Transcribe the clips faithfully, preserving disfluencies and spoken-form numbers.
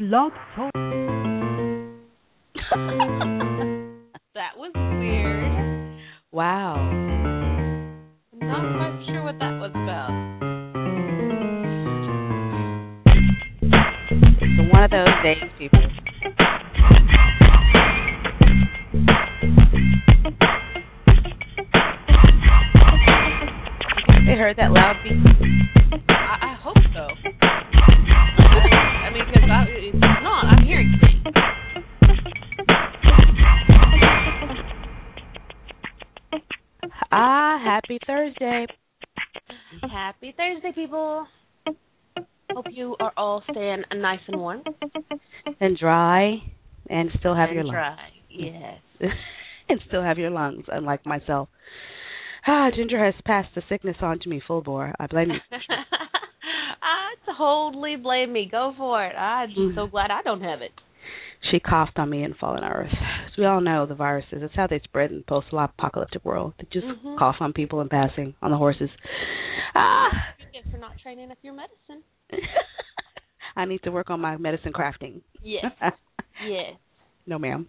Blog Talk. That was weird. Wow. I'm not quite sure what that was about. It's one of those days, people. They heard that loud beat? I, I hope so. I, I mean, because I, it's not. I'm hearing things. Ah, happy Thursday. Happy Thursday, people. Hope you are all staying nice and warm. And dry, and still have and your lungs. dry, yes. And still have your lungs, unlike myself. Ah, Ginger has passed the sickness on to me full bore. I blame you. I totally blame me. Go for it. I'm just so glad I don't have it. She coughed on me in fallen earth. As we all know, the viruses, it's how they spread in the post-apocalyptic world. They just mm-hmm. cough on people in passing, on the horses. Ah. Yes, for not training up your medicine. I need to work on my medicine crafting. Yes. Yes. No, ma'am.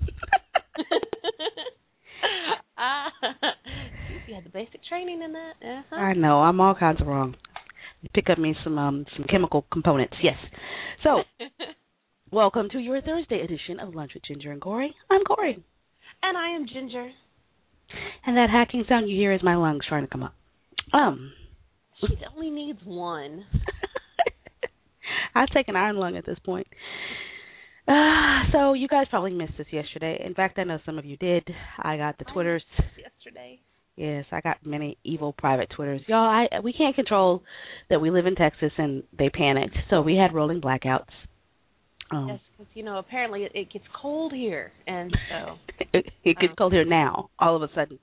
uh, you had the basic training in that. Uh-huh. I know. I'm all kinds of wrong. Pick up me some um, some chemical components. Yes. So, welcome to your Thursday edition of Lunch with Ginger and Corey. I'm Corey. And I am Ginger. And that hacking sound you hear is my lungs trying to come up. Um. She only needs one. I'll take an iron lung at this point. Uh, so you guys probably missed this yesterday. In fact, I know some of you did. I got the Twitters. Yesterday. Yes, I got many evil private Twitters. Y'all, I we can't control that we live in Texas and they panicked, so we had rolling blackouts. Um, yes, because, you know, apparently it, it gets cold here, and so. it, it gets um, cold here now, all of a sudden.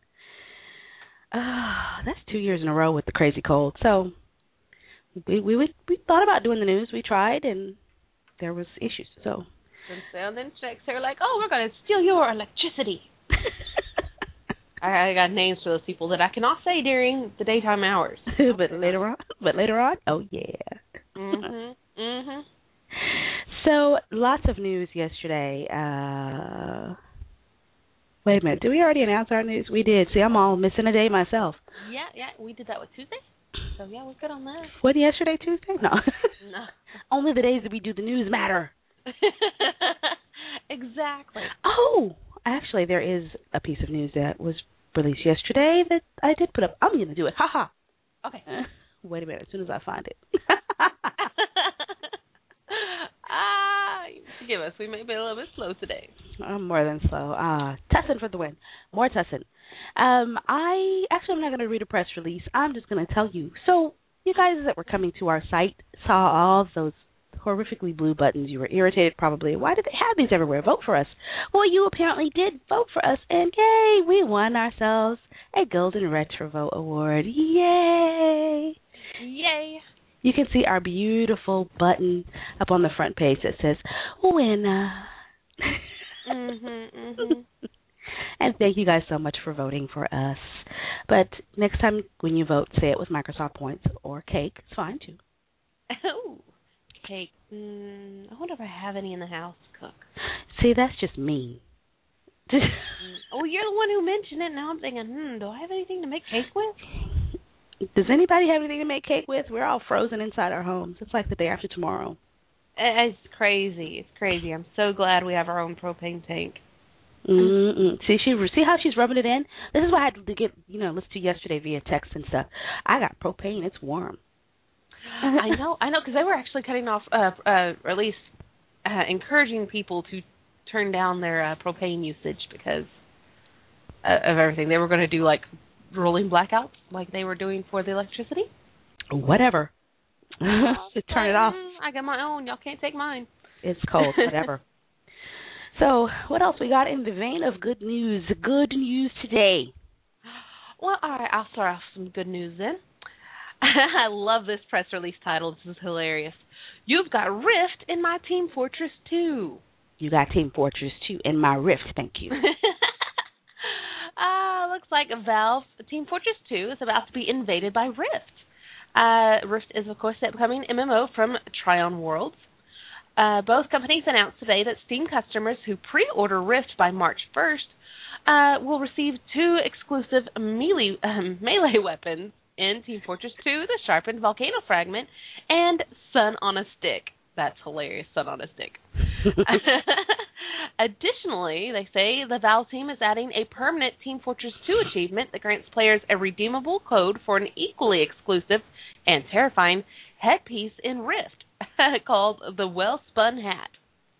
Uh, that's two years in a row with the crazy cold. So we we we, we thought about doing the news. We tried, and there was issues. So. And then they're like, oh, we're going to steal your electricity. I, I got names for those people that I cannot say during the daytime hours. but later on, but later on, oh yeah. Mhm. Mhm. So lots of news yesterday. Uh, wait a minute, did we already announce our news? We did. See, I'm all missing a day myself. Yeah, yeah, we did that with Tuesday. So yeah, we're good on that. What, yesterday, Tuesday? No. No. Only the days that we do the news matter. Exactly. Oh, actually, there is a piece of news that was released yesterday that I did put up. I'm going to do it. Ha ha. Okay. Uh, wait a minute. As soon as I find it. Ah, forgive us. We may be a little bit slow today. I'm more than slow. Ah, Tussin for the win. More Tussin. Um, I actually I'm not going to read a press release. I'm just going to tell you. So, you guys that were coming to our site saw all of those horrifically blue buttons. You were irritated probably. Why did they have these everywhere? Vote for us. Well, you apparently did vote for us, and yay, we won ourselves a Golden Retro Vote Award. Yay! Yay! You can see our beautiful button up on the front page that says winner. Mhm, mhm. And thank you guys so much for voting for us. But next time when you vote, say it with Microsoft Points or cake. It's fine too. Oh. Cake. Mm, I wonder if I have any in the house to cook. See, that's just mean. Oh, you're the one who mentioned it. Now I'm thinking, hmm, do I have anything to make cake with? Does anybody have anything to make cake with? We're all frozen inside our homes. It's like the day after tomorrow. It's crazy. It's crazy. I'm so glad we have our own propane tank. Mm-mm. See, she see how she's rubbing it in? This is what I had to get, you know, listen to yesterday via text and stuff. I got propane. It's warm. I know, I know, because they were actually cutting off, uh, uh, or at least uh, encouraging people to turn down their uh, propane usage because uh, of everything. They were going to do, like, rolling blackouts like they were doing for the electricity. Whatever. To turn it off. I got my own. Y'all can't take mine. It's cold. Whatever. So, what else we got in the vein of good news? Good news today. Well, all right, I'll start off with some good news then. I love this press release title. This is hilarious. You've got Rift in my Team Fortress two. You got Team Fortress two in my Rift. Thank you. uh, looks like Valve Team Fortress two is about to be invaded by Rift. Uh, Rift is, of course, the upcoming M M O from Tryon Worlds. Uh, both companies announced today that Steam customers who pre-order Rift by March first uh, will receive two exclusive melee, um, melee weapons in Team Fortress two, the Sharpened Volcano Fragment, and Sun on a Stick. That's hilarious, Sun on a Stick. Additionally, they say the Valve team is adding a permanent Team Fortress two achievement that grants players a redeemable code for an equally exclusive and terrifying headpiece in Rift called the Well-Spun Hat.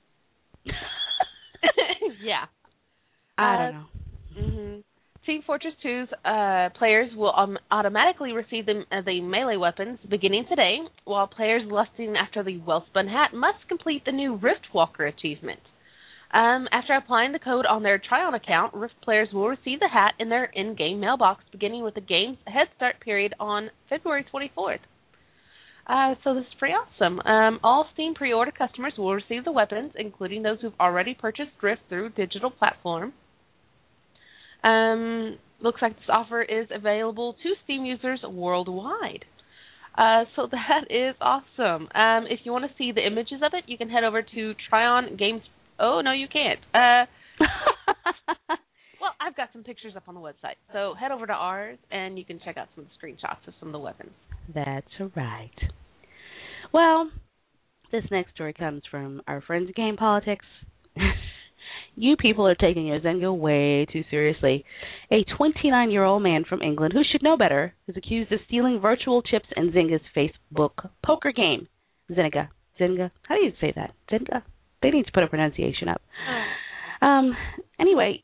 Yeah. I uh, don't know. Mm-hmm. Team Fortress two's uh, players will um, automatically receive the, uh, the melee weapons beginning today, while players lusting after the Well-Spun Hat must complete the new Riftwalker achievement. Um, after applying the code on their Tryon account, Rift players will receive the hat in their in-game mailbox beginning with the game's Head Start period on February twenty-fourth. Uh, so this is pretty awesome. Um, all Steam pre-order customers will receive the weapons, including those who've already purchased Rift through digital platform. Um, looks like this offer is available to Steam users worldwide. Uh, so that is awesome. Um, if you want to see the images of it, you can head over to Tryon Games. Oh, no, you can't. Uh, well, I've got some pictures up on the website. So head over to ours, and you can check out some screenshots of some of the weapons. That's right. Well, this next story comes from our friends at Game Politics. You people are taking your Zynga way too seriously. A twenty-nine-year-old man from England who should know better is accused of stealing virtual chips in Zynga's Facebook poker game. Zynga. Zynga. How do you say that? Zynga. They need to put a pronunciation up. Um. Anyway,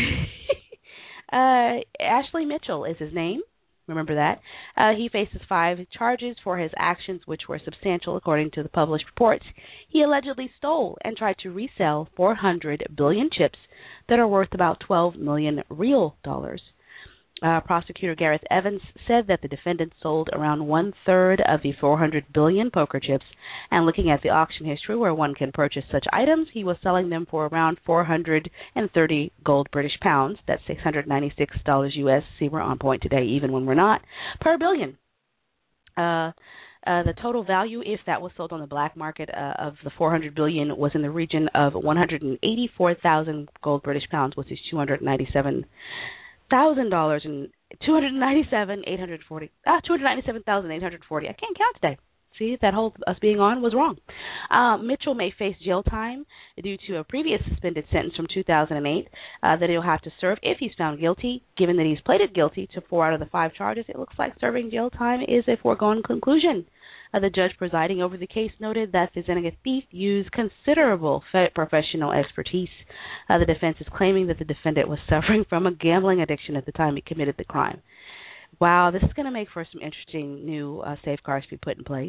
uh, Ashley Mitchell is his name. Remember that. Uh, he faces five charges for his actions, which were substantial, according to the published reports. He allegedly stole and tried to resell four hundred billion chips that are worth about twelve million real dollars. Uh, Prosecutor Gareth Evans said that the defendant sold around one-third of the four hundred billion poker chips, and looking at the auction history where one can purchase such items, he was selling them for around four hundred thirty gold British pounds, that's six hundred ninety-six dollars U S, see, we're on point today even when we're not, per billion. Uh, uh, the total value, if that was sold on the black market uh, of the four hundred billion, was in the region of one hundred eighty-four thousand gold British pounds, which is two hundred ninety-seven thousand dollars and two hundred ninety-seven eight hundred forty ah two hundred ninety-seven thousand eight hundred forty. I can't count today. See, that whole us being on was wrong. Uh, Mitchell may face jail time due to a previous suspended sentence from two thousand eight uh, that he'll have to serve if he's found guilty. Given that he's pleaded guilty to four out of the five charges, it looks like serving jail time is a foregone conclusion. Uh, the judge presiding over the case noted that the Zynga thief used considerable fe- professional expertise. Uh, the defense is claiming that the defendant was suffering from a gambling addiction at the time he committed the crime. Wow, this is going to make for some interesting new uh, safeguards to be put in place.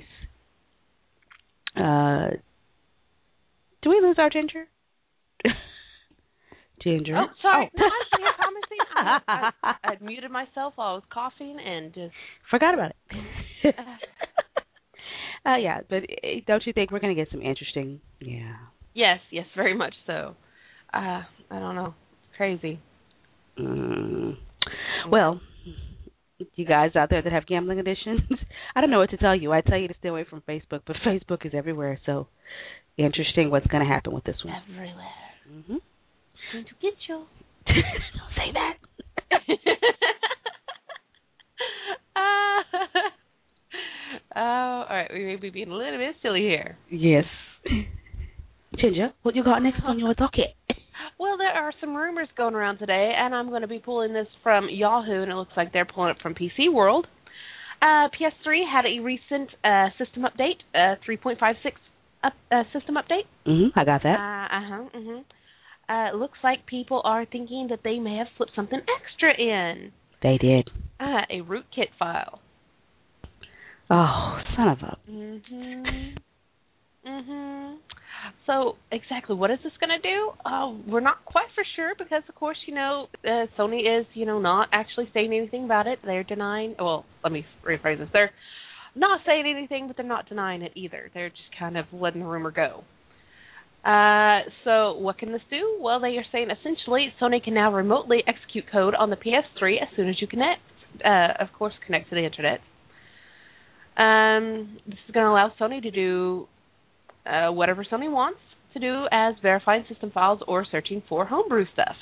Uh, do we lose our Ginger? Ginger. Oh, sorry. Oh. No, I'm here commenting. I, I, I muted myself while I was coughing and just... Forgot about it. Uh, yeah, but don't you think we're going to get some interesting... Yeah. Yes, yes, very much so. Uh, I don't know. It's crazy. Mm. Well, you guys out there that have gambling addictions, I don't know what to tell you. I tell you to stay away from Facebook, but Facebook is everywhere, so interesting what's going to happen with this one. Everywhere. Mm-hmm. Going to get you. Don't say that. uh, Oh, all right. We may be being a little bit silly here. Yes. Ginger, what you got next on your docket? Well, there are some rumors going around today, and I'm going to be pulling this from Yahoo, and it looks like they're pulling it from P C World. Uh, P S three had a recent uh, system update, uh, three point five six up, uh, system update. Mm-hmm, I got that. Uh, uh-huh, mm-hmm. Uh, it looks like people are thinking that they may have slipped something extra in. They did. Uh, a rootkit file. Oh, son of a... Mhm. Mhm. So, exactly, what is this going to do? Uh, we're not quite for sure because, of course, you know, uh, Sony is, you know, not actually saying anything about it. They're denying... Well, let me rephrase this. They're not saying anything, but they're not denying it either. They're just kind of letting the rumor go. Uh, so, what can this do? Well, they are saying, essentially, Sony can now remotely execute code on the P S three as soon as you connect. Uh, of course, connect to the Internet. Um, this is going to allow Sony to do uh, whatever Sony wants to do as verifying system files or searching for homebrew stuff.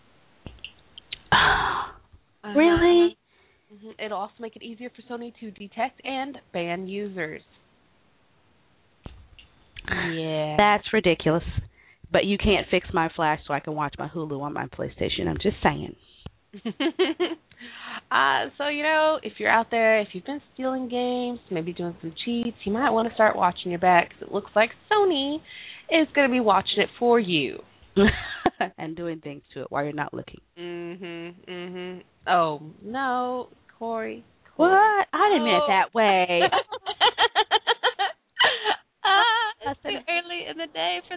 Uh, really? Uh, it'll also make it easier for Sony to detect and ban users. Yeah. That's ridiculous. But you can't fix my Flash so I can watch my Hulu on my PlayStation. I'm just saying. uh, so, you know, if you're out there, if you've been stealing games, maybe doing some cheats, you might want to start watching your back because it looks like Sony is going to be watching it for you. And doing things to it while you're not looking. Mm-hmm, mm-hmm. Oh, no, Corey. Corey. What? I didn't mean it that way. uh, it's too early in the day for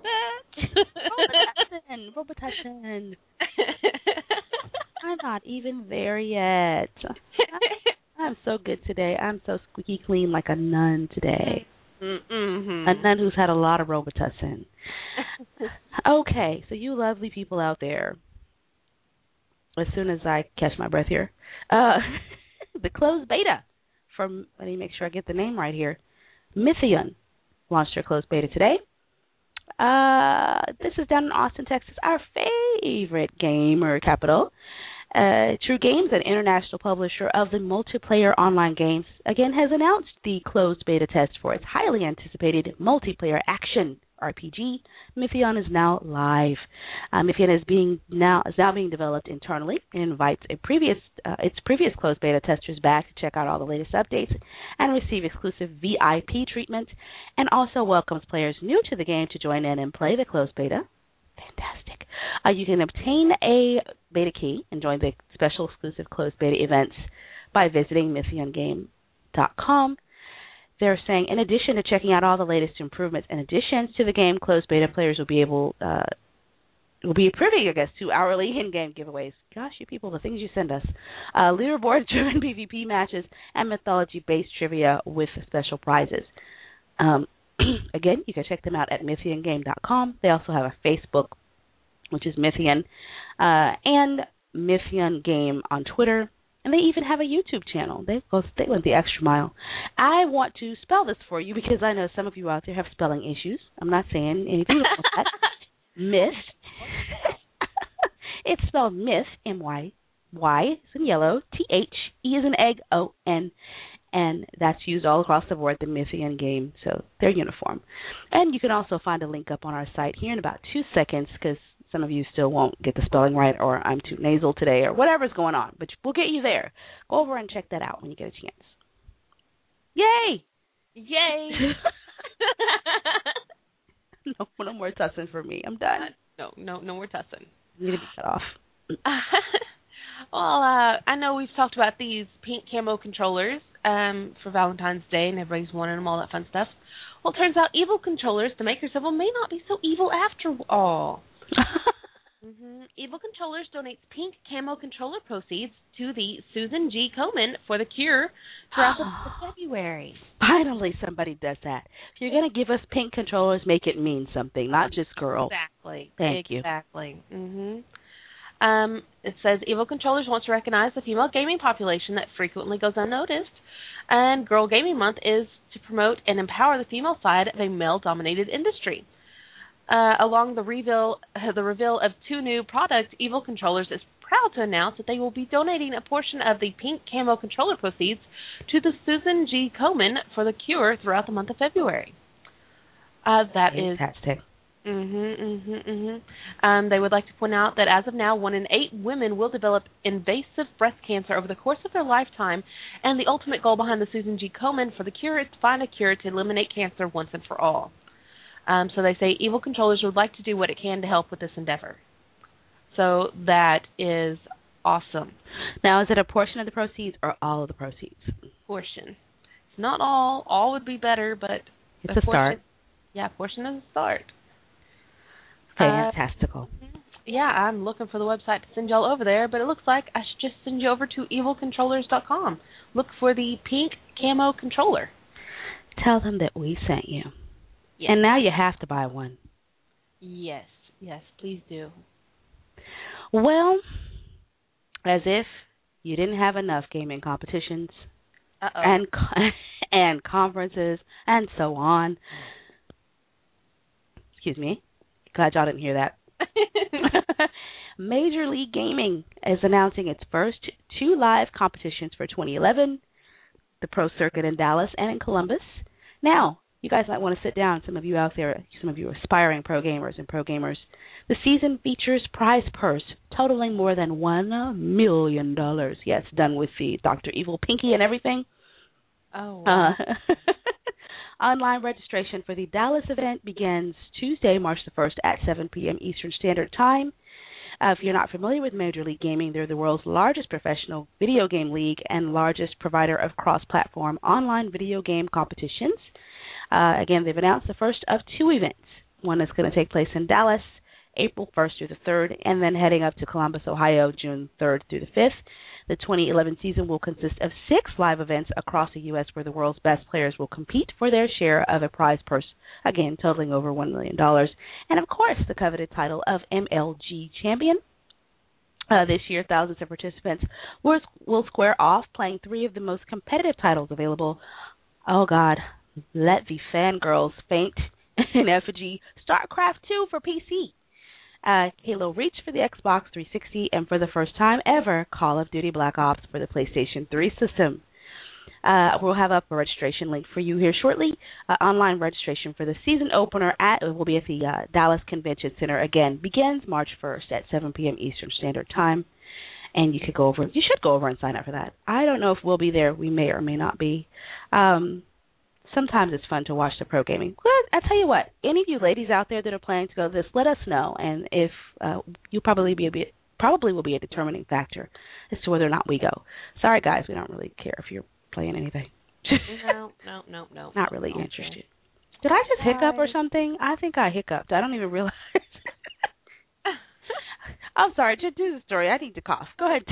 that. Robitussin, Robitussin. I'm not even there yet. I'm so good today. I'm so squeaky clean like a nun today. Mm-hmm. A nun who's had a lot of Robitussin. Okay, so you lovely people out there, as soon as I catch my breath here, uh, the closed beta from, let me make sure I get the name right here, Mythian launched their closed beta today. Uh, this is down in Austin, Texas, our favorite gamer capital. Uh, True Games, an international publisher of the multiplayer online games, again has announced the closed beta test for its highly anticipated multiplayer action R P G. Mythian is now live. Uh, Mythian is being now is now being developed internally and invites a previous uh, its previous closed beta testers back to check out all the latest updates and receive exclusive V I P treatment, and also welcomes players new to the game to join in and play the closed beta. Fantastic. Uh, you can obtain a beta key and join the special exclusive closed beta events by visiting mythian game dot com. They're saying, in addition to checking out all the latest improvements and additions to the game, closed beta players will be able uh, will be privy, I guess, to hourly in-game giveaways. Gosh, you people, the things you send us. Uh, leaderboard-driven PvP matches and mythology-based trivia with special prizes. Um, again, you can check them out at mythian game dot com. They also have a Facebook, which is Mythian, uh, and Mythian Game on Twitter. And they even have a YouTube channel. They go, they went the extra mile. I want to spell this for you because I know some of you out there have spelling issues. I'm not saying anything about that. Myth. It's spelled myth, M Y. Y is in yellow, T H, E is in egg, O N. And that's used all across the board, the Mythian Game. So they're uniform. And you can also find a link up on our site here in about two seconds because some of you still won't get the spelling right, or I'm too nasal today, or whatever's going on. But we'll get you there. Go over and check that out when you get a chance. Yay! Yay! no, no more tussing for me. I'm done. Uh, no, no, no more tussing. You need to be cut off. Well, uh, I know we've talked about these pink camo controllers um, for Valentine's Day, and everybody's wanting them, all that fun stuff. Well, it turns out Evil controllers, the makers of them, may not be so evil after all. mm-hmm. Evil Controllers donates pink camo controller proceeds to the Susan G. Komen for the Cure throughout the month of February. Finally, somebody does that. If you're going to give us pink controllers, make it mean something, not just girl. Exactly. Thank you. Exactly. Mm-hmm. Um, it says Evil Controllers wants to recognize the female gaming population that frequently goes unnoticed, and Girl Gaming Month is to promote and empower the female side of a male-dominated industry. Uh, along the reveal, uh, the reveal of two new products, Evil Controllers is proud to announce that they will be donating a portion of the pink camo controller proceeds to the Susan G. Komen for the Cure throughout the month of February. Uh, that Fantastic. is... Mm-hmm, mm-hmm, mm-hmm. Um, they would like to point out that as of now, one in eight women will develop invasive breast cancer over the course of their lifetime, and the ultimate goal behind the Susan G. Komen for the Cure is to find a cure to eliminate cancer once and for all. Um, so they say Evil Controllers would like to do what it can to help with this endeavor. So that is awesome. Now, is it a portion of the proceeds or all of the proceeds? Portion. It's not all. All would be better, but it's a, a portion, start. Yeah, portion is a start. Fantastical. Uh, yeah, I'm looking for the website to send y'all over there, but it looks like I should just send you over to evil controllers dot com. Look for the pink camo controller. Tell them that we sent you. Yes. And now you have to buy one. Yes, yes, please do. Well, as if you didn't have enough gaming competitions Uh-oh. and and conferences and so on. excuse me. Glad y'all didn't hear that. Major League Gaming is announcing its first two live competitions for twenty eleven, the Pro Circuit in Dallas and in Columbus. Now, you guys might want to sit down, some of you out there, some of you aspiring pro gamers and pro gamers. The season features prize purse totaling more than one million dollars. Yes, done with the Doctor Evil Pinky and everything. Oh, wow. Uh, online registration for the Dallas event begins Tuesday, March the first at seven p.m. Eastern Standard Time. Uh, if you're not familiar with Major League Gaming, they're the world's largest professional video game league and largest provider of cross-platform online video game competitions. Uh, again, they've announced the first of two events. One is going to take place in Dallas, April first through the third, and then heading up to Columbus, Ohio, June third through the fifth. The twenty eleven season will consist of six live events across the U S where the world's best players will compete for their share of a prize purse, again, totaling over one million dollars. And, of course, the coveted title of M L G champion. Uh, this year, thousands of participants will, will square off playing three of the most competitive titles available. Oh, God, let the fangirls faint in effigy. StarCraft two for P C. Uh, Halo Reach for the Xbox three sixty, and for the first time ever, Call of Duty Black Ops for the PlayStation three system. Uh, we'll have up a registration link for you here shortly. Uh, online registration for the season opener at it will be at the uh, Dallas Convention Center. Again, begins March first at seven p.m. Eastern Standard Time, and you could go over. You should go over and sign up for that. I don't know if we'll be there. We may or may not be. Um, Sometimes it's fun to watch the pro gaming. Well, I tell you what, any of you ladies out there that are planning to go to this, let us know, and if uh, you'll probably be a bit, probably will be a determining factor as to whether or not we go. Sorry, guys, we don't really care if you're playing anything. no, no, no, no. Not really okay. interested. Did I just Sorry. hiccup or something? I think I hiccuped. I don't even realize. I'm sorry. To do the story, I need to cough. Go ahead.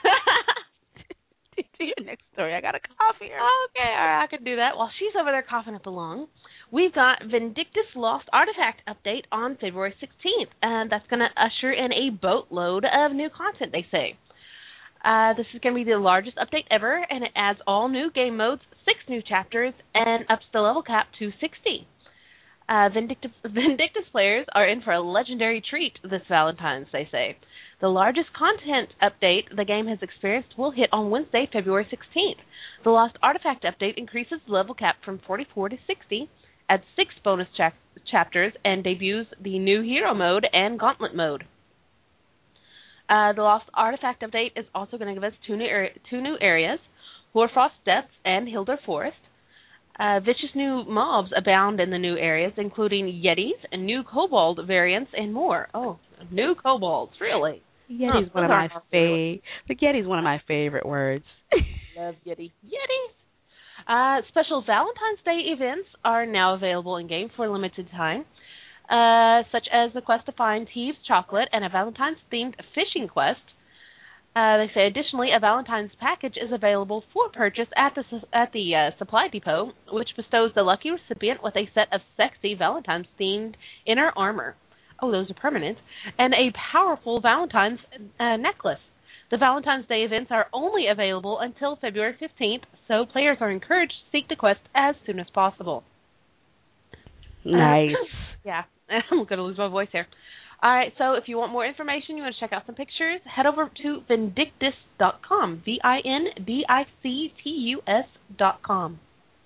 To your next story. I got a cough here. Okay, all right, I can do that. While she's over there coughing up along, we've got Vindictus Lost Artifact update on February sixteenth, and that's going to usher in a boatload of new content, they say. Uh, this is going to be the largest update ever, and it adds all new game modes, six new chapters, and ups the level cap to sixty. Uh, Vindictus, Vindictus players are in for a legendary treat this Valentine's, they say. The largest content update the game has experienced will hit on Wednesday, February sixteenth. The Lost Artifact update increases the level cap from forty-four to sixty, adds six bonus cha- chapters, and debuts the new Hero mode and Gauntlet mode. Uh, the Lost Artifact update is also going to give us two new, er- two new areas, Hoarfrost Depths and Hilder Forest. Uh, vicious new mobs abound in the new areas, including Yetis and new Kobold variants and more. Oh, new Kobolds, really? Yeti's huh, one of my favorite. The Yeti's one of my favorite words. Love Yeti. Yetis. Uh, special Valentine's Day events are now available in game for a limited time, uh, such as the quest to find Thieves' Chocolate and a Valentine's-themed fishing quest. Uh, they say additionally, a Valentine's package is available for purchase at the at the uh, supply depot, which bestows the lucky recipient with a set of sexy Valentine's-themed inner armor. Oh, those are permanent. And a powerful Valentine's uh, necklace. The Valentine's Day events are only available until February fifteenth, so players are encouraged to seek the quest as soon as possible. Nice. Uh, yeah, I'm going to lose my voice here. All right, so if you want more information, you want to check out some pictures, head over to Vindictus dot com, V I N D I C T U S dot com.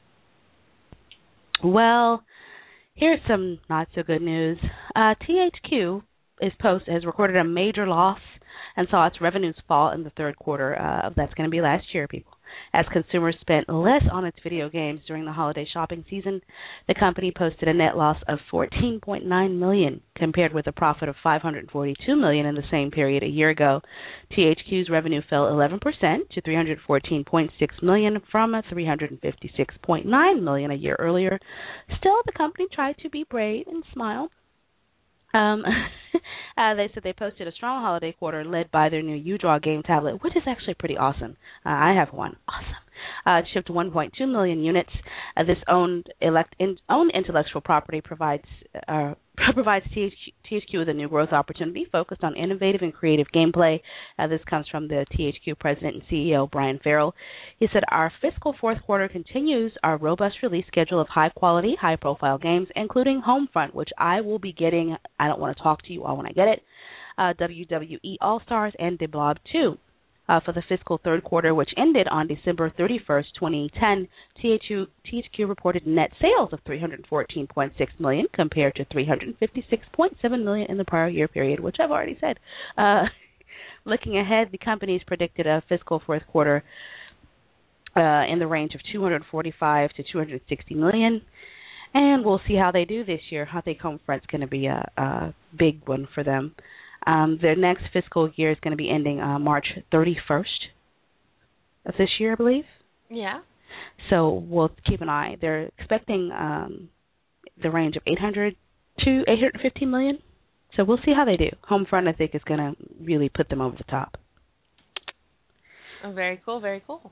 Well, here's some not-so-good news. Uh, T H Q is post has recorded a major loss and saw its revenues fall in the third quarter. Uh, that's going to be last year, people. As consumers spent less on its video games during the holiday shopping season, the company posted a net loss of fourteen point nine million dollars compared with a profit of five hundred forty-two million dollars in the same period a year ago. T H Q's revenue fell eleven percent to three hundred fourteen point six million dollars from three hundred fifty-six point nine million dollars a year earlier. Still, the company tried to be brave and smile. Um, uh, they said they posted a strong holiday quarter led by their new U-Draw game tablet, which is actually pretty awesome. Uh, I have one. Awesome. Uh, it shipped one point two million units. Uh, this owned, elect, in, owned intellectual property provides uh, provides T H Q with a new growth opportunity focused on innovative and creative gameplay. Uh, this comes from the T H Q president and C E O, Brian Farrell. He said, our fiscal fourth quarter continues our robust release schedule of high-quality, high-profile games, including Homefront, which I will be getting. I don't want to talk to you all when I get it, uh, W W E All-Stars, and The Blob two. Uh, for the fiscal third quarter, which ended on December thirty-first, twenty ten, T H Q, T H Q reported net sales of three hundred fourteen point six million dollars compared to three hundred fifty-six point seven million dollars in the prior year period, which I've already said. Uh, looking ahead, the company's predicted a fiscal fourth quarter uh, in the range of two hundred forty-five to two hundred sixty million dollars, and we'll see how they do this year. I think Homefront's going to be a, a big one for them. Um, their next fiscal year is going to be ending uh, March thirty-first of this year, I believe. Yeah. So we'll keep an eye. They're expecting um, the range of eight hundred to eight hundred fifty million. So we'll see how they do. Homefront, I think, is going to really put them over the top. Oh, very cool, very cool.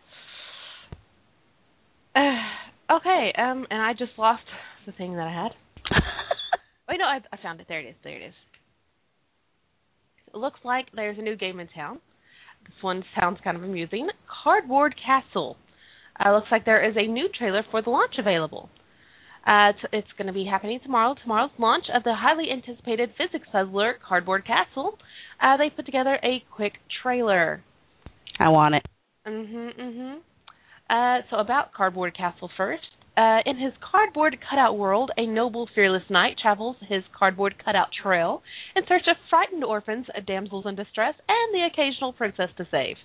Uh, okay, um, and I just lost the thing that I had. Wait, no, I, I found it. There it is. There it is. It looks like there's a new game in town. This one sounds kind of amusing. Cardboard Castle. Uh, looks like there is a new trailer for the launch available. Uh, it's it's going to be happening tomorrow. Tomorrow's launch of the highly anticipated physics puzzler Cardboard Castle. Uh, they put together a quick trailer. I want it. Mm-hmm, mm-hmm. Uh, so about Cardboard Castle first. Uh, in his cardboard cutout world, a noble, fearless knight travels his cardboard cutout trail in search of frightened orphans, damsels in distress, and the occasional princess to save.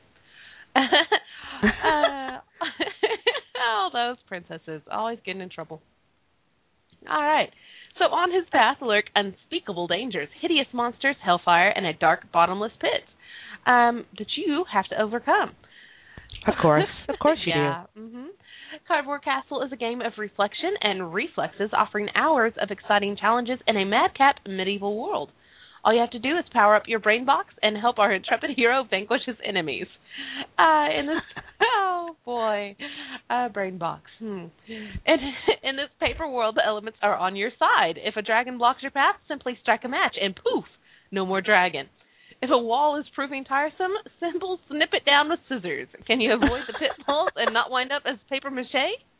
uh, oh, those princesses, always getting in trouble. All right. So on his path lurk unspeakable dangers, hideous monsters, hellfire, and a dark, bottomless pit um, that you have to overcome. Of course. Of course you yeah. do. Mm-hmm. Cardboard Castle is a game of reflection and reflexes, offering hours of exciting challenges in a madcap medieval world. All you have to do is power up your brain box and help our intrepid hero vanquish his enemies. Uh, in this, oh boy, uh, brain box. Hmm. In, in this paper world, the elements are on your side. If a dragon blocks your path, simply strike a match, and poof, no more dragon. If a wall is proving tiresome, simple snip it down with scissors. Can you avoid the pitfalls and not wind up as paper mache?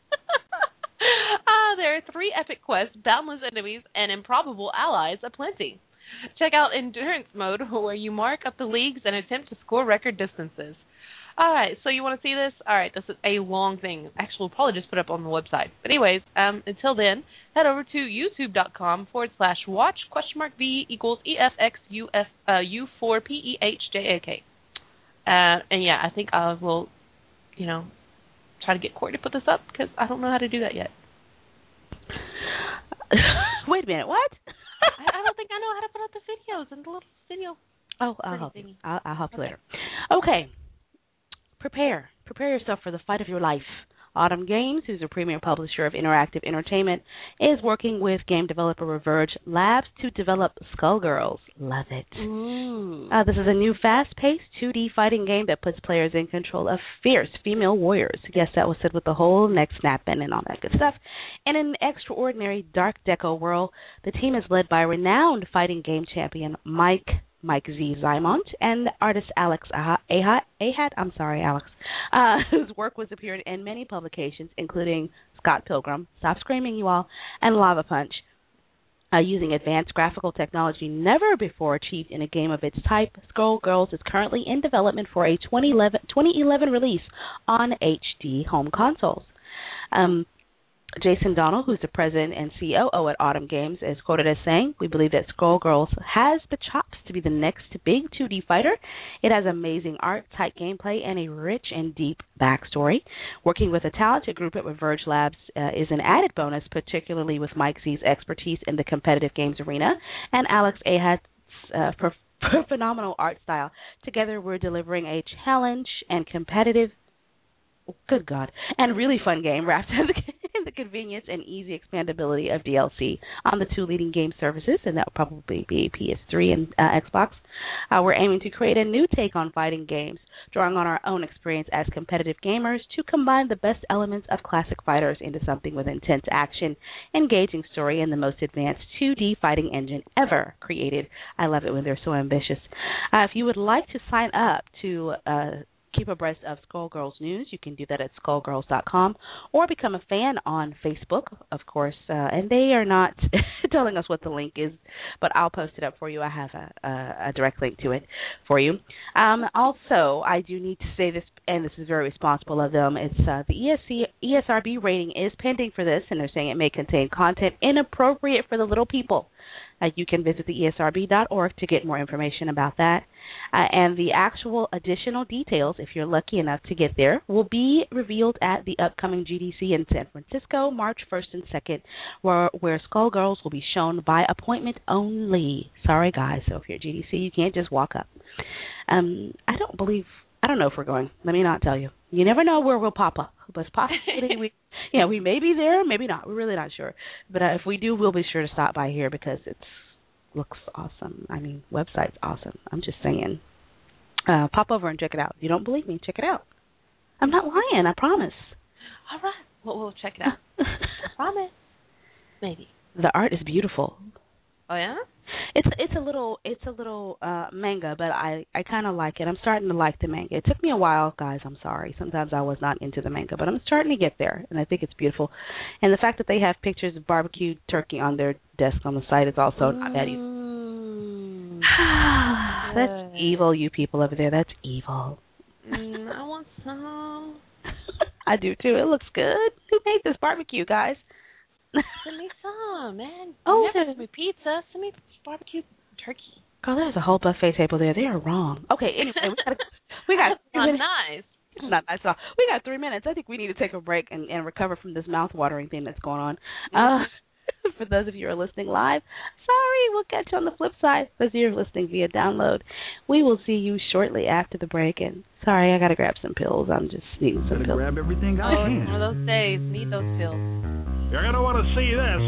uh, there are three epic quests, boundless enemies, and improbable allies aplenty. Check out Endurance Mode, where you mark up the leagues and attempt to score record distances. All right, so you want to see this? All right, this is a long thing. Actually, we'll probably just put it up on the website. But anyways, um, until then, head over to youtube.com forward slash watch question mark V equals E F X U F uh, U four P E H J A K. Uh, and yeah, I think I will, you know, try to get Corey to put this up because I don't know how to do that yet. Wait a minute, what? I, I don't think I know how to put up the videos and the little video. Oh, I'll help you. I'll, I'll help you okay. later. Okay. Prepare. Prepare yourself for the fight of your life. Autumn Games, who's a premier publisher of interactive entertainment, is working with game developer Reverge Labs to develop Skullgirls. Love it. Uh, this is a new fast-paced two D fighting game that puts players in control of fierce female warriors. Yes, that was said with the whole neck snapping and all that good stuff. In an extraordinary dark deco world, the team is led by renowned fighting game champion Mike Mike Z. Zymont, and artist Alex Ahad, Ahad I'm sorry, Alex, uh, whose work was appeared in many publications, including Scott Pilgrim, Stop Screaming, You All, and Lava Punch. Uh, using advanced graphical technology never before achieved in a game of its type, Skullgirls is currently in development for a twenty eleven release on H D home consoles. Um, Jason Donnell, who's the president and C O O at Autumn Games, is quoted as saying, "We believe that Skullgirls has the chops to be the next big two D fighter. It has amazing art, tight gameplay, and a rich and deep backstory. Working with a talented group at Reverge Labs uh, is an added bonus, particularly with Mike Z's expertise in the competitive games arena and Alex Ahad's uh, per- phenomenal art style. Together, we're delivering a challenge and competitive Good God. And really fun game wrapped in the, in the convenience and easy expandability of D L C on the two leading game services, and that will probably be P S three and uh, Xbox. Uh, we're aiming to create a new take on fighting games, drawing on our own experience as competitive gamers to combine the best elements of classic fighters into something with intense action, engaging story, and the most advanced two D fighting engine ever created. I love it when they're so ambitious. Uh, if you would like to sign up to uh, keep abreast of Skullgirls news, you can do that at skullgirls dot com or become a fan on Facebook, of course. Uh, and they are not telling us what the link is, but I'll post it up for you. I have a, a, a direct link to it for you. Um, also, I do need to say this, and this is very responsible of them. It's uh, the E S C, E S R B rating is pending for this, and they're saying it may contain content inappropriate for the little people. Uh, you can visit the E S R B dot org to get more information about that. Uh, and the actual additional details, if you're lucky enough to get there, will be revealed at the upcoming G D C in San Francisco, March first and second, where, where Skullgirls will be shown by appointment only. Sorry, guys. So if you're at G D C, you can't just walk up. Um, I don't believe, I don't know if we're going. Let me not tell you. You never know where we'll pop up. But possibly we, yeah, we may be there, maybe not. We're really not sure. But uh, if we do, we'll be sure to stop by here because it looks awesome. I mean, website's awesome. I'm just saying. Uh, pop over and check it out. If you don't believe me, check it out. I'm not lying. I promise. All right. Well, we'll check it out. I promise. Maybe. The art is beautiful. Oh yeah. It's it's a little it's a little uh, manga, but I, I kind of like it. I'm starting to like the manga. It took me a while, guys. I'm sorry. Sometimes I was not into the manga, but I'm starting to get there, and I think it's beautiful. And the fact that they have pictures of barbecued turkey on their desk on the site is also not that easy. That's evil, you people over there. That's evil. Mm, I want some. I do too. It looks good. Who made this barbecue, guys? Send me some, man. Oh, never send me pizza. Send me barbecue turkey. Girl, there's a whole buffet table there. They are wrong. Okay, anyway, we got we got not nice. It's not nice at all. We got three minutes. I think we need to take a break and, and recover from this mouth-watering thing that's going on. Uh, for those of you who are listening live, sorry, we'll catch you on the flip side. Those of you who are listening via download, we will see you shortly after the break. And sorry, I got to grab some pills. I'm just needing some pills. Grab everything I oh, can. It's one of those days. Need those pills. You're going to want to see this.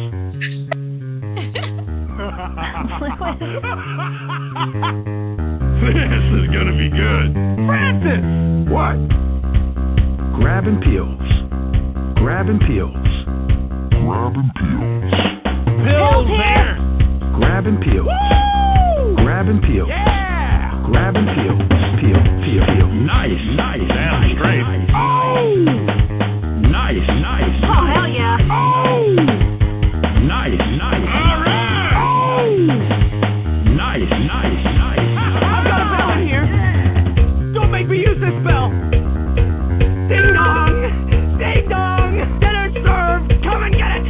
This is going to be good. Francis! What? Grabbing pills. Grabbing pills. Grabbing pills. Pills there! Grabbing pills. Woo! Grabbing pills. Yeah! Grabbing pills. Peel, peel, peel. Nice, nice. Damn straight. Nice. Oh! Nice, nice. Oh, hell yeah. Oh! Nice, nice. All right. Oh! Nice, nice, nice. I've got a bell in here. Don't make me use this bell. Ding dong. Ding dong. Dinner's served. Come and get it.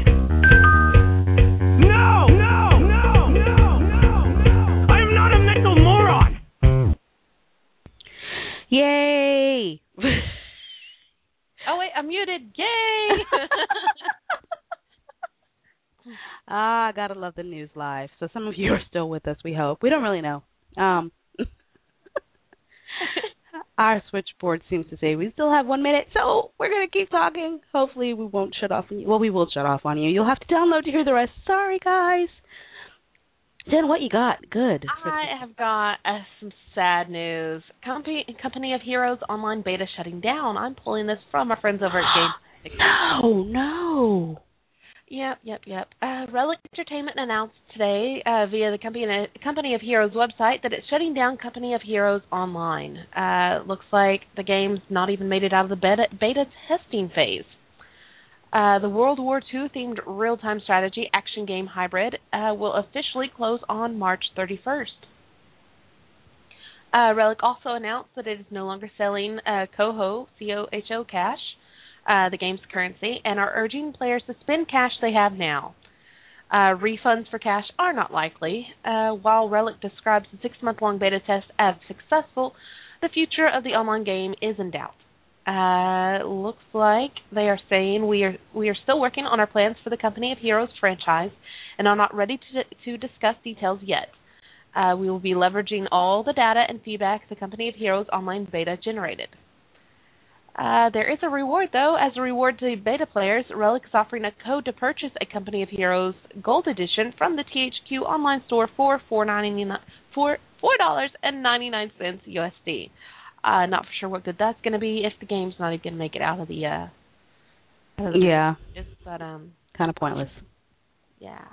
No. No. No. No. No. No. I am not a mental moron. Yay! Oh, wait, I'm muted. Yay! Ah, I gotta love the news live. So some of you are still with us, we hope. We don't really know. Um, our switchboard seems to say we still have one minute, so we're going to keep talking. Hopefully we won't shut off on you. Well, we will shut off on you. You'll have to download to hear the rest. Sorry, guys. Jen, what you got? Good. I have got uh, some sad news. Company, Company of Heroes online beta shutting down. I'm pulling this from our friends over at Game. No, no. Yep, yep, yep. Uh, Relic Entertainment announced today uh, via the Company, Company of Heroes website that it's shutting down Company of Heroes Online. Uh, looks like the game's not even made it out of the beta, beta testing phase. Uh, the World War Two themed real-time strategy action game hybrid uh, will officially close on March thirty-first. Uh, Relic also announced that it is no longer selling uh, Coho, C O H O cash, uh, the game's currency, and are urging players to spend cash they have now. Uh, refunds for cash are not likely. Uh, while Relic describes the six-month-long beta test as successful, the future of the online game is in doubt. Uh, looks like they are saying we are we are still working on our plans for the Company of Heroes franchise and are not ready to to discuss details yet. Uh, we will be leveraging all the data and feedback the Company of Heroes online beta generated. Uh, there is a reward, though. As a reward to beta players, Relic is offering a code to purchase a Company of Heroes Gold Edition from the T H Q online store for four dollars and ninety-nine cents U S D. Uh, not for sure what good that's going to be if the game's not even going to make it out of the... Uh, out of the yeah. Just, but, um, kind of pointless. Yeah.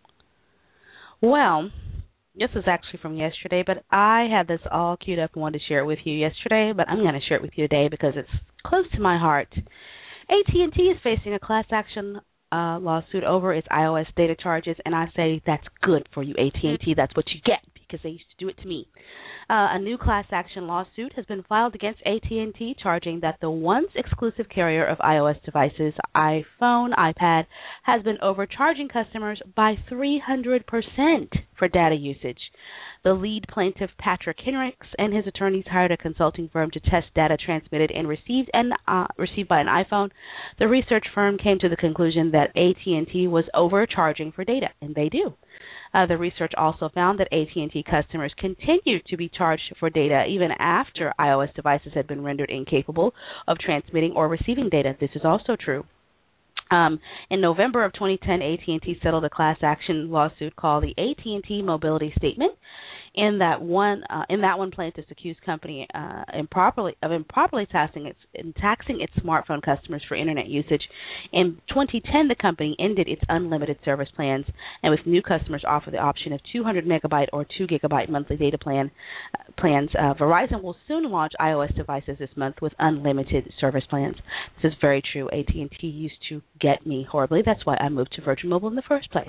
Well, this is actually from yesterday, but I had this all queued up and wanted to share it with you yesterday, but I'm going to share it with you today because it's close to my heart. A T and T is facing a class action uh, lawsuit over its iOS data charges, and I say that's good for you, A T and T. That's what you get because they used to do it to me. Uh, a new class action lawsuit has been filed against A T and T, charging that the once exclusive carrier of iOS devices, iPhone, iPad, has been overcharging customers by three hundred percent for data usage. The lead plaintiff, Patrick Henricks, and his attorneys hired a consulting firm to test data transmitted and received and uh, received by an iPhone. The research firm came to the conclusion that A T and T was overcharging for data, and they do. Uh, the research also found that A T and T customers continued to be charged for data even after iOS devices had been rendered incapable of transmitting or receiving data. This is also true. Um, in November of twenty ten, A T and T settled a class action lawsuit called the A T and T Mobility Statement. In that one, uh, in that one, plaintiffs accused company uh, improperly of improperly taxing its in taxing its smartphone customers for internet usage. In twenty ten, the company ended its unlimited service plans, and with new customers offer the option of two hundred megabyte or two gigabyte monthly data plan uh, plans. Uh, Verizon will soon launch iOS devices this month with unlimited service plans. This is very true. A T and T used to get me horribly. That's why I moved to Virgin Mobile in the first place.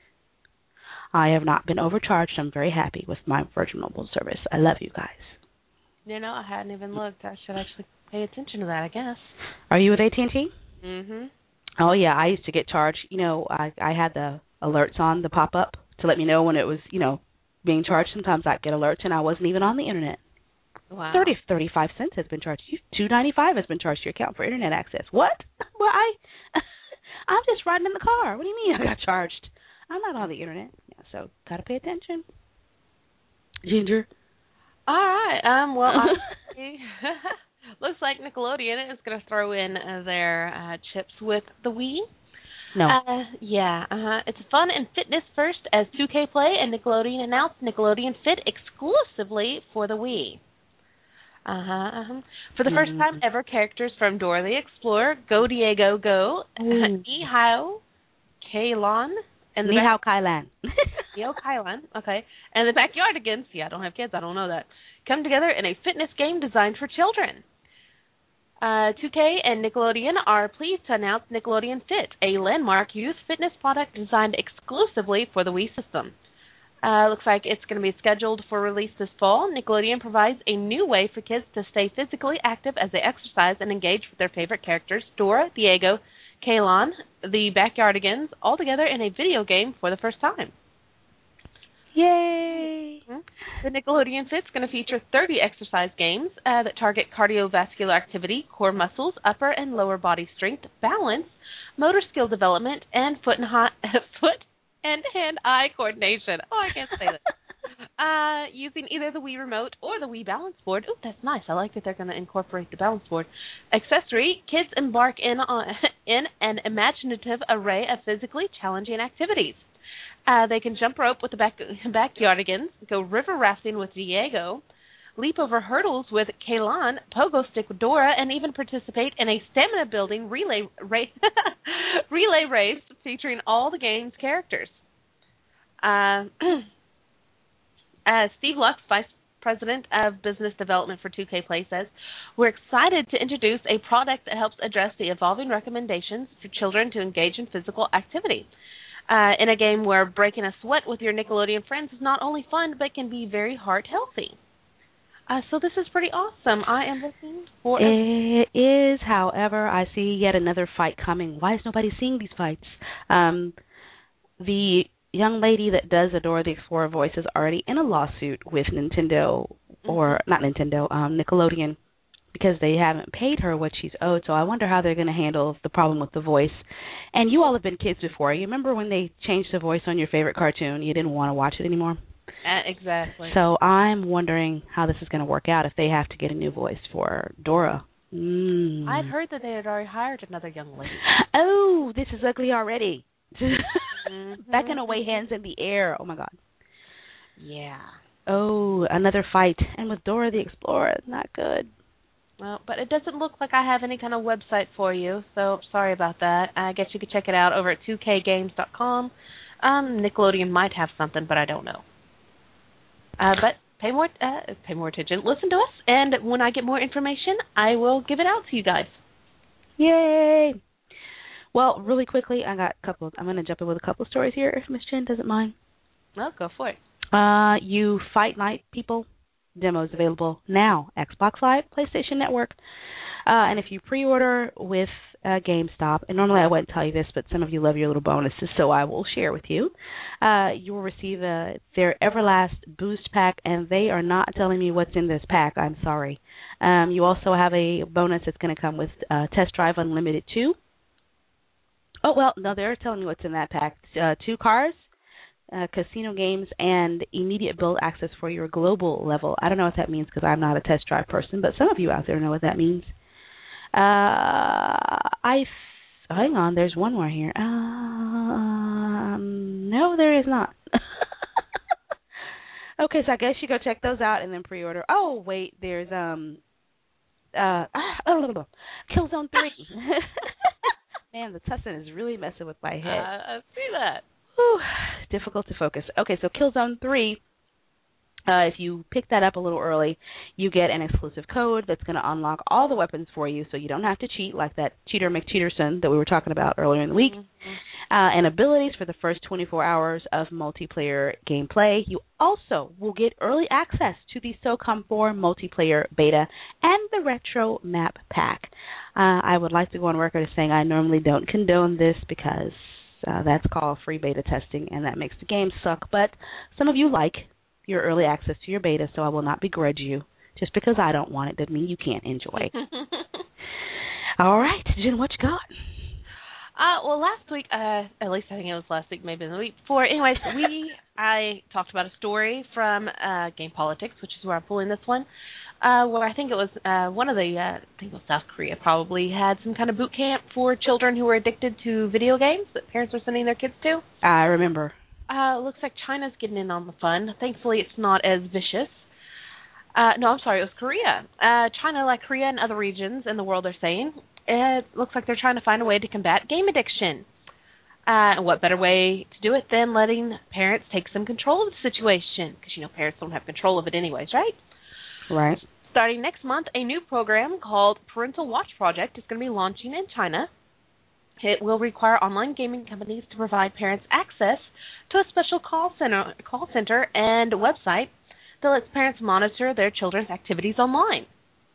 I have not been overcharged. I'm very happy with my Virgin Mobile service. I love you guys. You know, I hadn't even looked. I should actually pay attention to that, I guess. Are you with A T and T? Mm-hmm. Oh, yeah. I used to get charged. You know, I, I had the alerts on, the pop-up, to let me know when it was, you know, being charged. Sometimes I'd get alerts, and I wasn't even on the Internet. Wow. Thirty, thirty-five cents has been charged. two ninety-five has been charged to your account for Internet access. What? Well, I, I'm just riding in the car. What do you mean I got charged? I'm not on the Internet. So, gotta pay attention. Ginger. All right. Um. Well, I, looks like Nickelodeon is going to throw in uh, their uh, chips with the Wii. No. Uh, yeah. Uh-huh. It's fun and fitness first as two K Play and Nickelodeon announced Nickelodeon Fit exclusively for the Wii. Uh-huh, uh-huh. For the first time ever, characters from Dora the Explorer, Go Diego Go, Nihao, Kaylon, and the Nihao Kailan. Nihao Kailan, okay. And the Backyardigans, yeah, I don't have kids, I don't know that, come together in a fitness game designed for children. Uh, two K and Nickelodeon are pleased to announce Nickelodeon Fit, a landmark youth fitness product designed exclusively for the Wii system. Uh, looks like it's going to be scheduled for release this fall. Nickelodeon provides a new way for kids to stay physically active as they exercise and engage with their favorite characters, Dora, Diego, Kaylon, the Backyardigans, all together in a video game for the first time. Yay! The Nickelodeon Fit's going to feature thirty exercise games uh, that target cardiovascular activity, core muscles, upper and lower body strength, balance, motor skill development, and foot and, ha- foot and hand-eye coordination. Oh, I can't say that. Uh, using either the Wii Remote or the Wii Balance Board. Ooh, that's nice. I like that they're going to incorporate the Balance Board accessory. Kids embark in on, in an imaginative array of physically challenging activities. Uh, they can jump rope with the back, Backyardigans, go river rafting with Diego, leap over hurdles with Kaylon, pogo stick with Dora, and even participate in a stamina-building relay race, relay race featuring all the game's characters. Uh, uh, Steve Lux, Vice President of Business Development for two K Play, says, "We're excited to introduce a product that helps address the evolving recommendations for children to engage in physical activity. Uh, in a game where breaking a sweat with your Nickelodeon friends is not only fun, but can be very heart-healthy." Uh, so this is pretty awesome. I am looking for it. It is, however, I see yet another fight coming. Why is nobody seeing these fights? Um, the young lady that does Dora the Explorer voice is already in a lawsuit with Nintendo, or not Nintendo, um, Nickelodeon, because they haven't paid her what she's owed. So I wonder how they're going to handle the problem with the voice. And you all have been kids before. You remember when they changed the voice on your favorite cartoon? You didn't want to watch it anymore? Uh, exactly. So I'm wondering how this is going to work out if they have to get a new voice for Dora Mm. I'd heard that they had already hired another young lady. Oh, this is ugly already. Mm-hmm. Backing away, hands in the air. Oh, my God. Yeah. Oh, another fight. And with Dora the Explorer. Not good. Well, but it doesn't look like I have any kind of website for you, so sorry about that. I guess you could check it out over at two K games dot com. Um, Nickelodeon might have something, but I don't know. Uh, but pay more, uh, pay more attention. Listen to us, and when I get more information, I will give it out to you guys. Yay! Well, really quickly, I got a couple. Of, I'm going to jump in with a couple of stories here, if Miss Jen doesn't mind. Well, go for it. Uh, you Fight Night people, demos available now. Xbox Live, PlayStation Network. Uh, and if you pre-order with uh, GameStop, and normally I wouldn't tell you this, but some of you love your little bonuses, so I will share with you. Uh, you will receive uh, their Everlast Boost Pack, and they are not telling me what's in this pack. I'm sorry. Um, you also have a bonus that's going to come with uh, Test Drive Unlimited two. Oh, well, no, they're telling me what's in that pack. Uh, two cars, uh, casino games, and immediate build access for your global level. I don't know what that means because I'm not a test drive person, but some of you out there know what that means. Uh, I hang on, there's one more here. Um, no, there is not. Okay, so I guess you go check those out and then pre-order. Oh, wait, there's um, uh, oh, Killzone three. Man, the tussin is really messing with my head. Uh, I see that. Whew, difficult to focus. Okay, so Killzone three. Uh, if you pick that up a little early, you get an exclusive code that's going to unlock all the weapons for you, so you don't have to cheat like that cheater McCheaterson that we were talking about earlier in the week. Mm-hmm. Uh, and abilities for the first twenty-four hours of multiplayer gameplay. You also will get early access to the SOCOM four multiplayer beta and the Retro Map Pack. Uh, I would like to go on record as saying I normally don't condone this because uh, that's called free beta testing, and that makes the game suck. But some of you like your early access to your beta, so I will not begrudge you. Just because I don't want it doesn't mean you can't enjoy. All right, Jen, what you got? Uh, well, last week, uh, at least I think it was last week, maybe the week before. Anyways, we I talked about a story from uh, Game Politics, which is where I'm pulling this one, uh, where I think it was uh, one of the, uh, I think it was South Korea probably, had some kind of boot camp for children who were addicted to video games that parents were sending their kids to. I remember. Uh, looks like China's getting in on the fun. Thankfully, it's not as vicious. Uh, no, I'm sorry, it was Korea. Uh, China, like Korea and other regions in the world, are saying, it looks like they're trying to find a way to combat game addiction. Uh, and what better way to do it than letting parents take some control of the situation? Because, you know, parents don't have control of it anyways, right? Right. Starting next month, a new program called Parental Watch Project is going to be launching in China. It will require online gaming companies to provide parents access to a special call center, call center and website that lets parents monitor their children's activities online.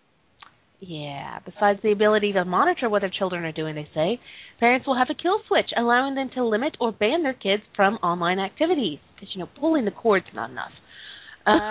Yeah, besides the ability to monitor what their children are doing, they say, parents will have a kill switch, allowing them to limit or ban their kids from online activities. Because, you know, pulling the cord's not enough. Uh,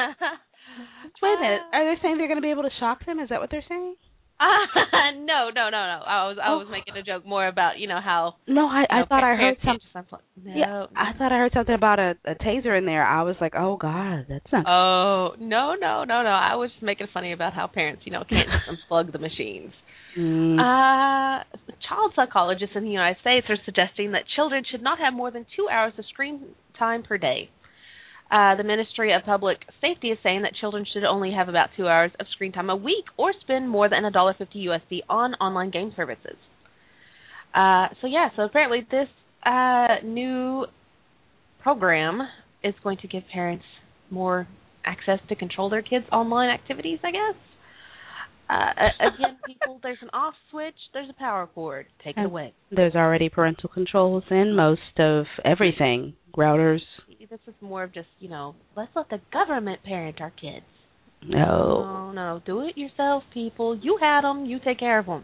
Wait a minute. Are they saying they're going to be able to shock them? Is that what they're saying? Uh, no, no, no, no. I was I was oh. making a joke more about, you know, how... No, I, I know, thought I heard something... No, yeah, I thought I heard something about a, a taser in there. I was like, oh, God, that's not... Oh, no, no, no, no. I was just making funny about how parents, you know, can't just unplug the machines. Mm. Uh, child psychologists in the United States are suggesting that children should not have more than two hours of screen time per day. Uh, the Ministry of Public Safety is saying that children should only have about two hours of screen time a week or spend more than one dollar fifty U S D on online game services. Uh, so, yeah, so apparently this uh, new program is going to give parents more access to control their kids' online activities, I guess. Uh, again, people, there's an off switch, there's a power cord. Take it away. There's already parental controls in most of everything. Routers. This is more of just, you know, let's let the government parent our kids. No. No, no. Do it yourself, people. You had them. You take care of them.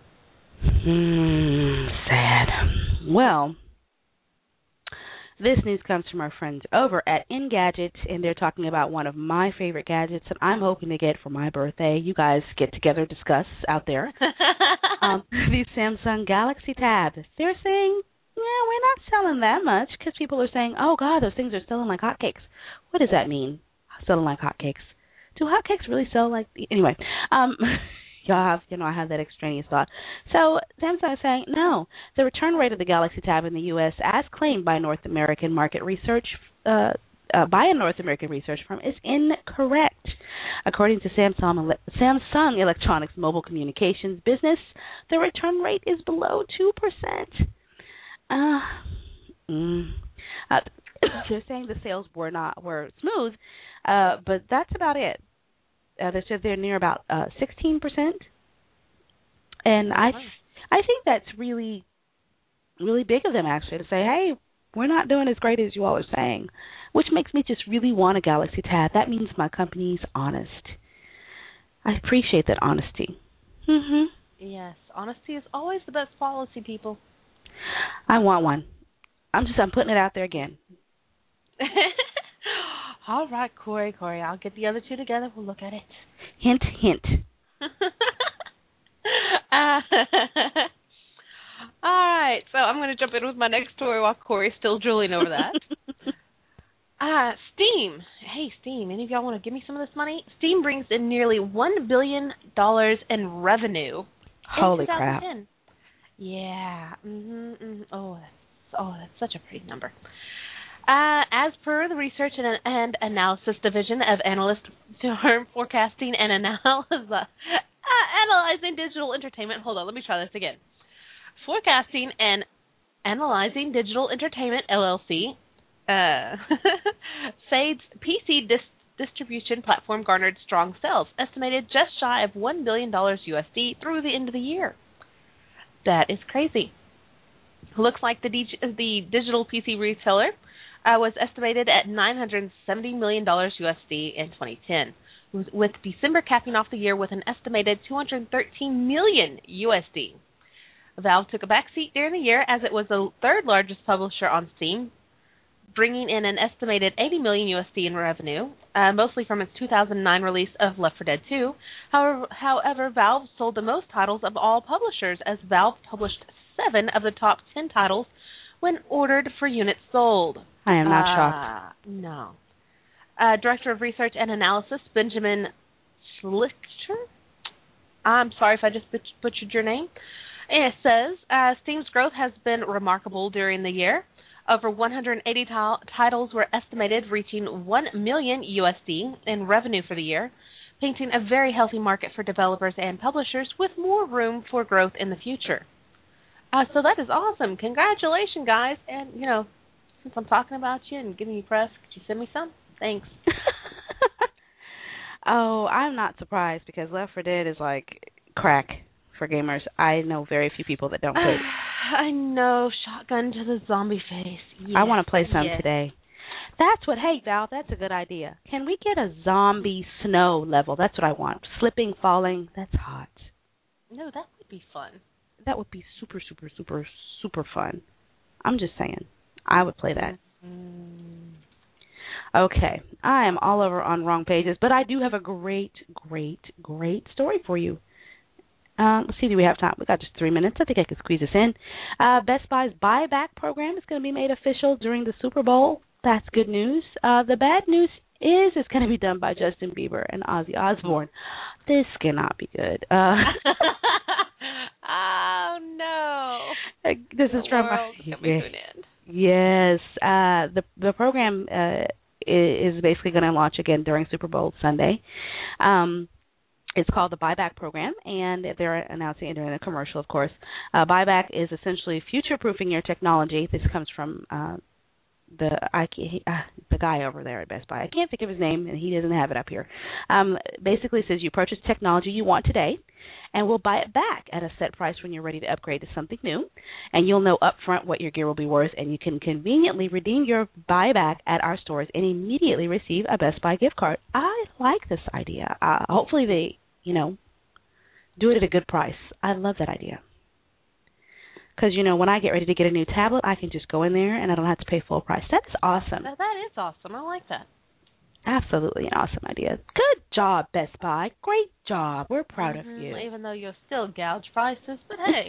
Mm, sad. Well, this news comes from our friends over at Engadget, and they're talking about one of my favorite gadgets that I'm hoping to get for my birthday. You guys get together, discuss out there. um, the Samsung Galaxy Tab. They're saying, yeah, we're not selling that much because people are saying, oh, God, those things are selling like hotcakes. What does that mean, selling like hotcakes? Do hotcakes really sell like... Anyway, um, y'all have, you know, I have that extraneous thought. So Samsung is saying, no, the return rate of the Galaxy Tab in the U S, as claimed by North American market research, uh, uh, by a North American research firm, is incorrect. According to Samsung, Samsung Electronics Mobile Communications Business, the return rate is below two percent. Uh, mm, uh, they're saying the sales were not were smooth, uh, but that's about it. Uh, they said they're near about uh, sixteen percent, and I, I think that's really, really big of them actually to say, hey, we're not doing as great as you all are saying, which makes me just really want a Galaxy Tab. That means my company's honest. I appreciate that honesty. Mhm. Yes, honesty is always the best policy, people. I want one. I'm just I'm putting it out there again. All right, Corey, Corey, I'll get the other two together. We'll look at it. Hint, hint. uh, all right, so I'm going to jump in with my next story while Corey's still drooling over that. uh, Steam. Hey, Steam, any of y'all want to give me some of this money? Steam brings in nearly one billion dollars in revenue. Holy in twenty ten. crap. Yeah. Mm-hmm, mm-hmm. Oh, that's, oh, that's such a pretty number. Uh, as per the Research and, and Analysis Division of Analyst Firm Forecasting and Analysis, uh, Analyzing Digital Entertainment. Hold on, let me try this again. Forecasting and Analyzing Digital Entertainment, L L C, uh, Sade's P C dis- distribution platform garnered strong sales, estimated just shy of one billion dollars U S D through the end of the year. That is crazy. Looks like the, D- the digital P C retailer Uh, was estimated at nine hundred seventy million dollars U S D in twenty ten, with December capping off the year with an estimated two hundred thirteen million dollars U S D. Valve took a backseat during the year as it was the third largest publisher on Steam, bringing in an estimated eighty million dollars U S D in revenue, uh, mostly from its two thousand nine release of Left four Dead two. However, however, Valve sold the most titles of all publishers, as Valve published seven of the top ten titles when ordered for units sold. I am not uh, shocked. No. Uh, Director of Research and Analysis, Benjamin Schlichter. I'm sorry if I just butch- butchered your name. It says, uh, Steam's growth has been remarkable during the year. Over one hundred eighty t- titles were estimated, reaching one million U S D in revenue for the year, painting a very healthy market for developers and publishers with more room for growth in the future. Uh, so that is awesome. Congratulations, guys. And, you know, since I'm talking about you and giving you press, could you send me some? Thanks. Oh, I'm not surprised because Left four Dead is like crack for gamers. I know very few people that don't play. I know. Shotgun to the zombie face. Yes. I want to play some yes. today. That's what, hey, Val, that's a good idea. Can we get a zombie snow level? That's what I want. Slipping, falling, that's hot. No, that would be fun. That would be super, super, super, super fun. I'm just saying. I would play that. Mm. Okay. I am all over on wrong pages, but I do have a great, great, great story for you. Uh, let's see, do we have time? We got just three minutes. I think I can squeeze this in. Uh, Best Buy's buyback program is going to be made official during the Super Bowl. That's good news. Uh, the bad news is it's going to be done by Justin Bieber and Ozzy Osbourne. This cannot be good. Uh, oh, no. This is the from... world Yeah. coming to an end. Yes, uh, the the program uh, is basically going to launch again during Super Bowl Sunday. Um, it's called the Buyback Program, and they're announcing it during the commercial, of course. Uh, buyback is essentially future-proofing your technology. This comes from uh, the I can't, uh, the guy over there at Best Buy. I can't think of his name, and he doesn't have it up here. Um, basically, it says you purchase technology you want today, and we'll buy it back at a set price when you're ready to upgrade to something new. And you'll know upfront what your gear will be worth, and you can conveniently redeem your buyback at our stores and immediately receive a Best Buy gift card. I like this idea. Uh, hopefully they, you know, do it at a good price. I love that idea. Because, you know, when I get ready to get a new tablet, I can just go in there and I don't have to pay full price. That's awesome. That, that is awesome. I like that. Absolutely an awesome idea. Good job, Best Buy. Great job. We're proud mm-hmm, of you. Even though you'll still gouge prices, but hey.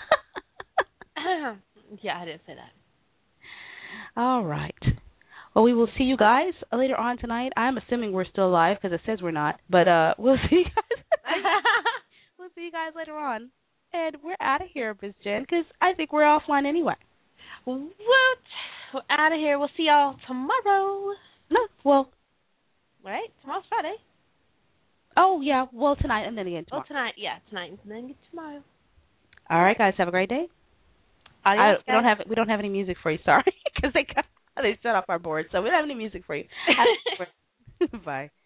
Yeah, I didn't say that. All right. Well, we will see you guys later on tonight. I'm assuming we're still alive because it says we're not, but uh, we'll see you guys. We'll you guys later on. And we're out of here, Miss Jen, because I think we're offline anyway. Woot! We're out of here. We'll see y'all tomorrow. No, well. Right? Tomorrow's Friday. Oh, yeah. Well, tonight and then again tomorrow. Oh, tonight. Yeah, tonight and then tomorrow. All right, guys. Have a great day. Adios, I, guys. we don't have we don't have any music for you. Sorry, because they got, they shut off our board, so we don't have any music for you. Bye.